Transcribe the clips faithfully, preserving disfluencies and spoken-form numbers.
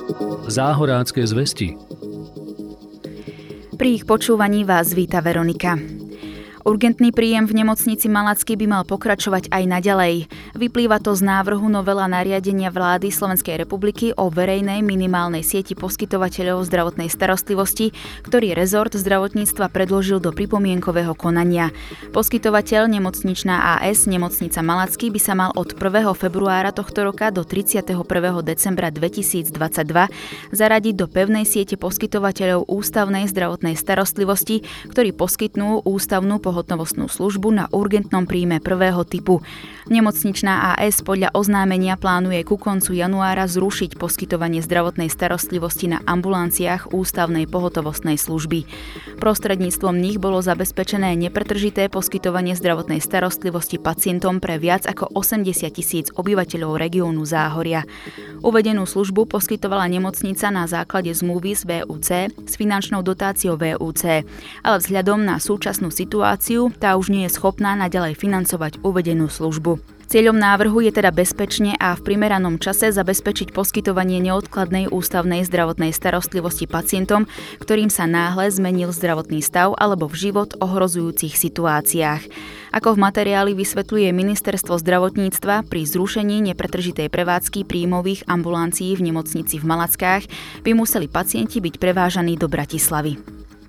Záhorácké zvesti. Pri ich počúvaní vás víta Veronika. Urgentný príjem v nemocnici Malacky by mal pokračovať aj naďalej. Vyplýva to z návrhu novela nariadenia vlády Slovenskej republiky o verejnej minimálnej sieti poskytovateľov zdravotnej starostlivosti, ktorý rezort zdravotníctva predložil do pripomienkového konania. Poskytovateľ Nemocničná á es Nemocnica Malacky by sa mal od prvého februára tohto roka do tridsiateho prvého decembra dvetisícdvadsaťdva zaradiť do pevnej siete poskytovateľov ústavnej zdravotnej starostlivosti, ktorí poskytnú ústavnú pohotovostnú službu na urgentnom príjme prvého typu. Nemocničná á es podľa oznámenia plánuje ku koncu januára zrušiť poskytovanie zdravotnej starostlivosti na ambulanciách ústavnej pohotovostnej služby. Prostredníctvom nich bolo zabezpečené nepretržité poskytovanie zdravotnej starostlivosti pacientom pre viac ako osemdesiat tisíc obyvateľov regiónu Záhoria. Uvedenú službu poskytovala nemocnica na základe zmluvy s vé ú cé s finančnou dotáciou vé ú cé, ale vzhľadom na súčasnú situáciu tá už nie je schopná naďalej financovať uvedenú službu. Cieľom návrhu je teda bezpečne a v primeranom čase zabezpečiť poskytovanie neodkladnej ústavnej zdravotnej starostlivosti pacientom, ktorým sa náhle zmenil zdravotný stav alebo v život ohrozujúcich situáciách. Ako v materiáli vysvetľuje Ministerstvo zdravotníctva, pri zrušení nepretržitej prevádzky príjmových ambulancií v nemocnici v Malackách by museli pacienti byť prevážaní do Bratislavy.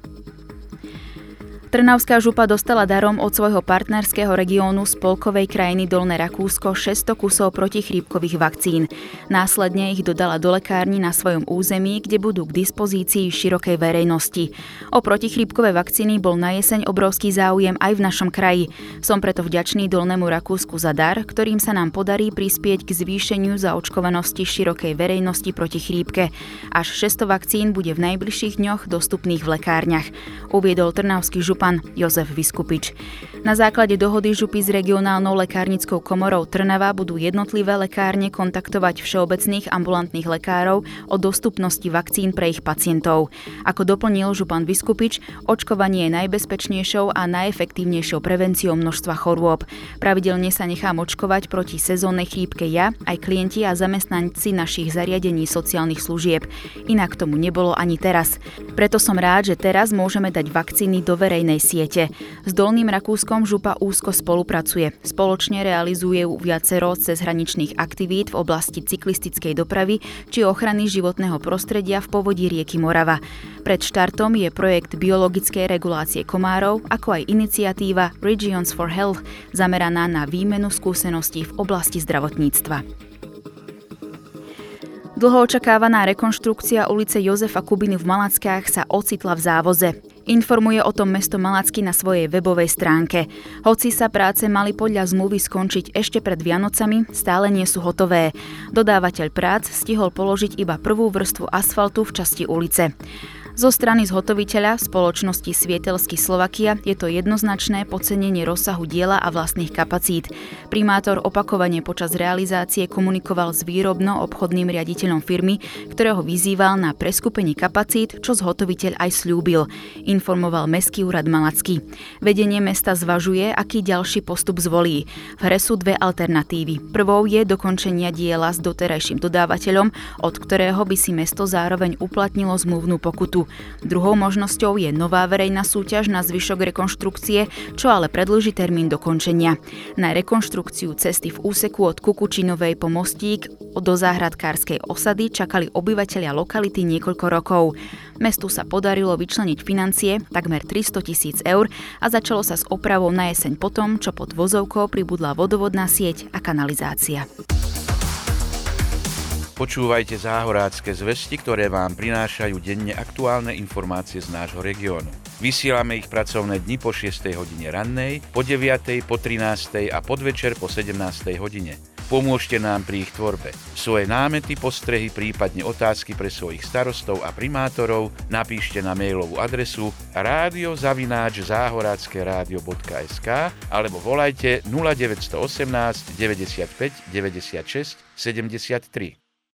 Trnavská župa dostala darom od svojho partnerského regiónu spolkovej krajiny Dolné Rakúsko šesťsto kusov protichrípkových vakcín. Následne ich dodala do lekární na svojom území, kde budú k dispozícii širokej verejnosti. O protichrípkové vakcíny bol na jeseň obrovský záujem aj v našom kraji. Som preto vďačný Dolnému Rakúsku za dar, ktorým sa nám podarí prispieť k zvýšeniu zaočkovanosti širokej verejnosti proti chrípke. Až šesťsto vakcín bude v najbližších dňoch dostupných v lekárniach, uviedol trnavský župan pán Jozef Viskupič. Na základe dohody župy s regionálnou lekárnickou komorou Trnava budú jednotlivé lekárne kontaktovať všeobecných ambulantných lekárov o dostupnosti vakcín pre ich pacientov. Ako doplnil župan Viskupič, očkovanie je najbezpečnejšou a najefektívnejšou prevenciou množstva chorôb. Pravidelne sa nechám očkovať proti sezónnej chrípke ja, aj klienti a zamestnanci našich zariadení sociálnych služieb. Inak tomu nebolo ani teraz. Preto som rád, že teraz môžeme dať vakcíny do verejnej siete. S Dolným Rakúskom župa úzko spolupracuje. Spoločne realizujú viacero cezhraničných aktivít v oblasti cyklistickej dopravy či ochrany životného prostredia v povodí rieky Morava. Pred štartom je projekt biologickej regulácie komárov, ako aj iniciatíva Regions for Health, zameraná na výmenu skúseností v oblasti zdravotníctva. Dlho očakávaná rekonštrukcia ulice Jozefa Kubiny v Malackách sa ocitla v závoze. Informuje o tom mesto Malacky na svojej webovej stránke. Hoci sa práce mali podľa zmluvy skončiť ešte pred Vianocami, stále nie sú hotové. Dodávateľ prác stihol položiť iba prvú vrstvu asfaltu v časti ulice. Zo strany zhotoviteľa spoločnosti Svietelský Slovakia je to jednoznačné podcenenie rozsahu diela a vlastných kapacít. Primátor opakovane počas realizácie komunikoval s výrobno-obchodným riaditeľom firmy, ktorého vyzýval na preskupenie kapacít, čo zhotoviteľ aj sľúbil, informoval Mestský úrad Malacký. Vedenie mesta zvažuje, aký ďalší postup zvolí. V hre sú dve alternatívy. Prvou je dokončenia diela s doterajším dodávateľom, od ktorého by si mesto zároveň uplatnilo zmluvnú pokutu. Druhou možnosťou je nová verejná súťaž na zvyšok rekonštrukcie, čo ale predĺži termín dokončenia. Na rekonštrukciu cesty v úseku od Kukučinovej po mostík do záhradkárskej osady čakali obyvatelia lokality niekoľko rokov. Mestu sa podarilo vyčleniť financie, takmer tristo tisíc eur, a začalo sa s opravou na jeseň potom, čo pod vozovkou pribudla vodovodná sieť a kanalizácia. Počúvajte záhorácké zvesti, ktoré vám prinášajú denne aktuálne informácie z nášho regiónu. Vysielame ich pracovné dni po šiestej hodine rannej, po deviatej, po trinástej a podvečer po sedemnástej hodine. Pomôžte nám pri ich tvorbe. Svoje námety, postrehy, prípadne otázky pre svojich starostov a primátorov napíšte na mailovú adresu rádio zavináč záhorácké rádio bodka es ká alebo volajte nula deväť jedna osem deväťdesiatpäť deväťdesiatšesť sedemdesiattri.